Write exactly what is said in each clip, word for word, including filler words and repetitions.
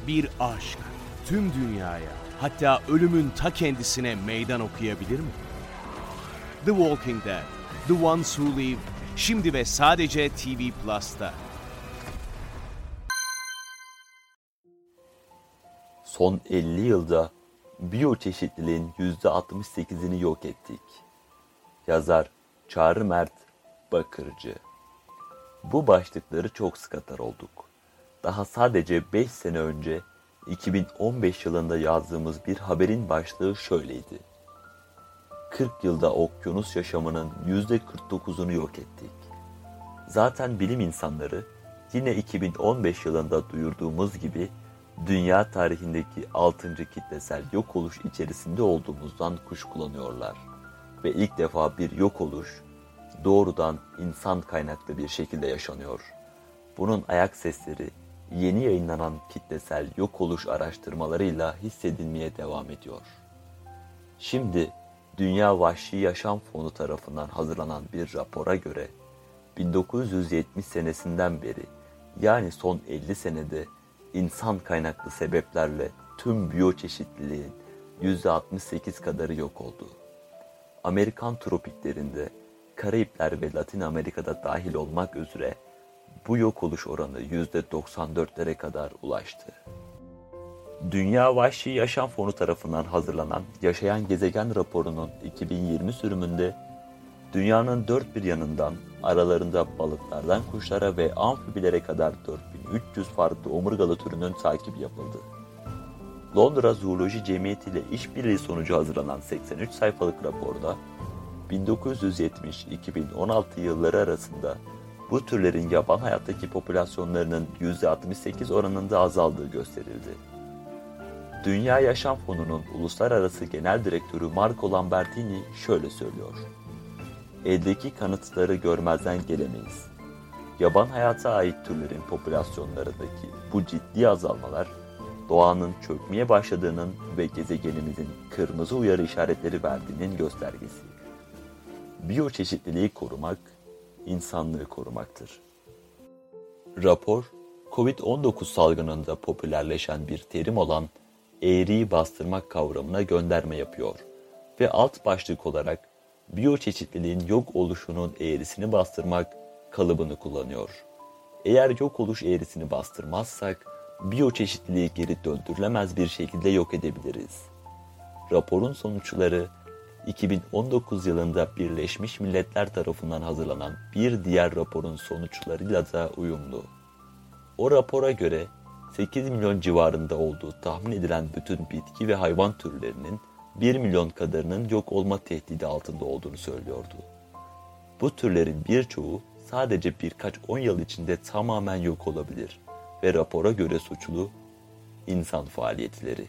Bir aşk tüm dünyaya, hatta ölümün ta kendisine meydan okuyabilir mi? The Walking Dead, The Ones Who Live, şimdi ve sadece T V Plus'ta. Son elli yılda biyoçeşitliliğin yüzde altmış sekizini yok ettik. Yazar Çağrı Mert Bakırcı. Bu başlıkları çok sık atar olduk. Daha sadece beş sene önce iki bin on beş yılında yazdığımız bir haberin başlığı şöyleydi. kırk yılda okyanus yaşamının yüzde kırk dokuzunu yok ettik. Zaten bilim insanları yine iki bin on beş yılında duyurduğumuz gibi dünya tarihindeki altıncı kitlesel yok oluş içerisinde olduğumuzdan kuşkulanıyorlar. Ve ilk defa bir yok oluş doğrudan insan kaynaklı bir şekilde yaşanıyor. Bunun ayak sesleri yeni yayınlanan kitlesel yok oluş araştırmalarıyla hissedilmeye devam ediyor. Şimdi Dünya Vahşi Yaşam Fonu tarafından hazırlanan bir rapora göre bin dokuz yüz yetmiş senesinden beri, yani son elli senede insan kaynaklı sebeplerle tüm biyoçeşitliliğin yüzde altmış sekiz kadarı yok oldu. Amerikan tropiklerinde, Karayipler ve Latin Amerika'da dahil olmak üzere bu yok oluş oranı yüzde doksan dörtlere kadar ulaştı. Dünya Vahşi Yaşam Fonu tarafından hazırlanan Yaşayan Gezegen raporunun iki bin yirmi sürümünde dünyanın dört bir yanından, aralarında balıklardan kuşlara ve amfibilere kadar dört bin üç yüz farklı omurgalı türünün takibi yapıldı. Londra Zooloji Cemiyeti ile işbirliği sonucu hazırlanan seksen üç sayfalık raporda bin dokuz yüz yetmiş iki bin on altı yılları arasında bu türlerin yaban hayattaki popülasyonlarının yüzde altmış sekiz oranında azaldığı gösterildi. Dünya Yaşam Fonu'nun Uluslararası Genel Direktörü Marco Lambertini şöyle söylüyor. Eldeki kanıtları görmezden gelemeyiz. Yaban hayata ait türlerin popülasyonlarındaki bu ciddi azalmalar, doğanın çökmeye başladığının ve gezegenimizin kırmızı uyarı işaretleri verdiğinin göstergesi. Biyoçeşitliliği korumak, insanlığı korumaktır. Rapor, kovid on dokuz salgınında popülerleşen bir terim olan eğriyi bastırmak kavramına gönderme yapıyor ve alt başlık olarak biyoçeşitliliğin yok oluşunun eğrisini bastırmak kalıbını kullanıyor. Eğer yok oluş eğrisini bastırmazsak, biyoçeşitliliği geri döndürülemez bir şekilde yok edebiliriz. Raporun sonuçları, iki bin on dokuz yılında Birleşmiş Milletler tarafından hazırlanan bir diğer raporun sonuçlarıyla da uyumlu. O rapora göre sekiz milyon civarında olduğu tahmin edilen bütün bitki ve hayvan türlerinin bir milyon kadarının yok olma tehdidi altında olduğunu söylüyordu. Bu türlerin birçoğu sadece birkaç on yıl içinde tamamen yok olabilir ve rapora göre suçlu insan faaliyetleri.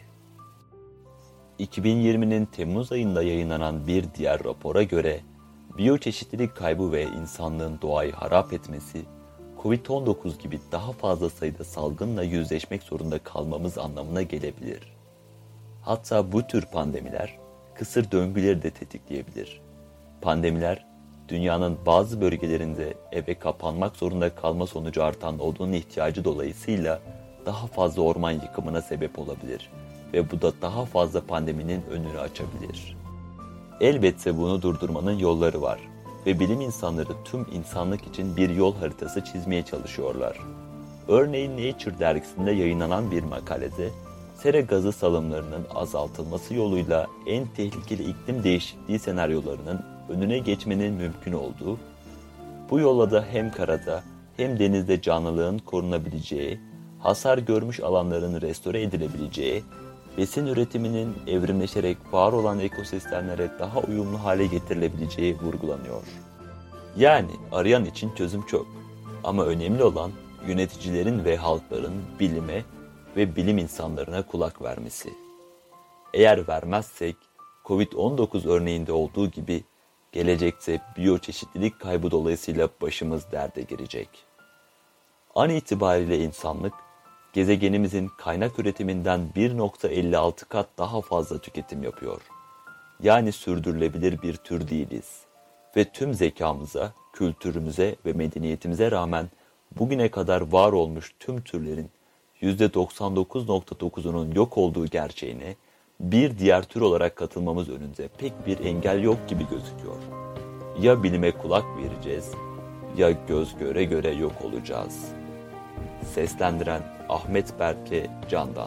iki bin yirminin Temmuz ayında yayınlanan bir diğer rapora göre biyoçeşitlilik kaybı ve insanlığın doğayı harap etmesi, kovid on dokuz gibi daha fazla sayıda salgınla yüzleşmek zorunda kalmamız anlamına gelebilir. Hatta bu tür pandemiler kısır döngüleri de tetikleyebilir. Pandemiler, dünyanın bazı bölgelerinde eve kapanmak zorunda kalma sonucu artan odun ihtiyacı dolayısıyla daha fazla orman yıkımına sebep olabilir ve bu da daha fazla pandeminin önünü açabilir. Elbette bunu durdurmanın yolları var ve bilim insanları tüm insanlık için bir yol haritası çizmeye çalışıyorlar. Örneğin Nature dergisinde yayınlanan bir makalede, sera gazı salımlarının azaltılması yoluyla en tehlikeli iklim değişikliği senaryolarının önüne geçmenin mümkün olduğu, bu yolla da hem karada hem denizde canlılığın korunabileceği, hasar görmüş alanların restore edilebileceği, besin üretiminin evrimleşerek var olan ekosistemlere daha uyumlu hale getirilebileceği vurgulanıyor. Yani arayan için çözüm çok ama önemli olan yöneticilerin ve halkların bilime ve bilim insanlarına kulak vermesi. Eğer vermezsek, kovid on dokuz örneğinde olduğu gibi gelecekte biyoçeşitlilik kaybı dolayısıyla başımız derde girecek. An itibariyle insanlık, gezegenimizin kaynak üretiminden bir virgül elli altı kat daha fazla tüketim yapıyor. Yani sürdürülebilir bir tür değiliz. Ve tüm zekamıza, kültürümüze ve medeniyetimize rağmen bugüne kadar var olmuş tüm türlerin yüzde doksan dokuz nokta dokuzunun yok olduğu gerçeğine bir diğer tür olarak katılmamız önünde pek bir engel yok gibi gözüküyor. Ya bilime kulak vereceğiz, ya göz göre göre yok olacağız. Seslendiren Ahmet Berke Candan.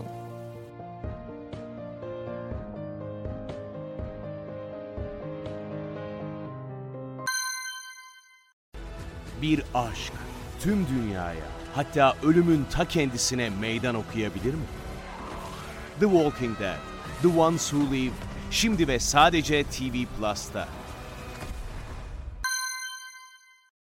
Bir aşk tüm dünyaya, hatta ölümün ta kendisine meydan okuyabilir mi? The Walking Dead, The Ones Who Live, şimdi ve sadece T V Plus'ta.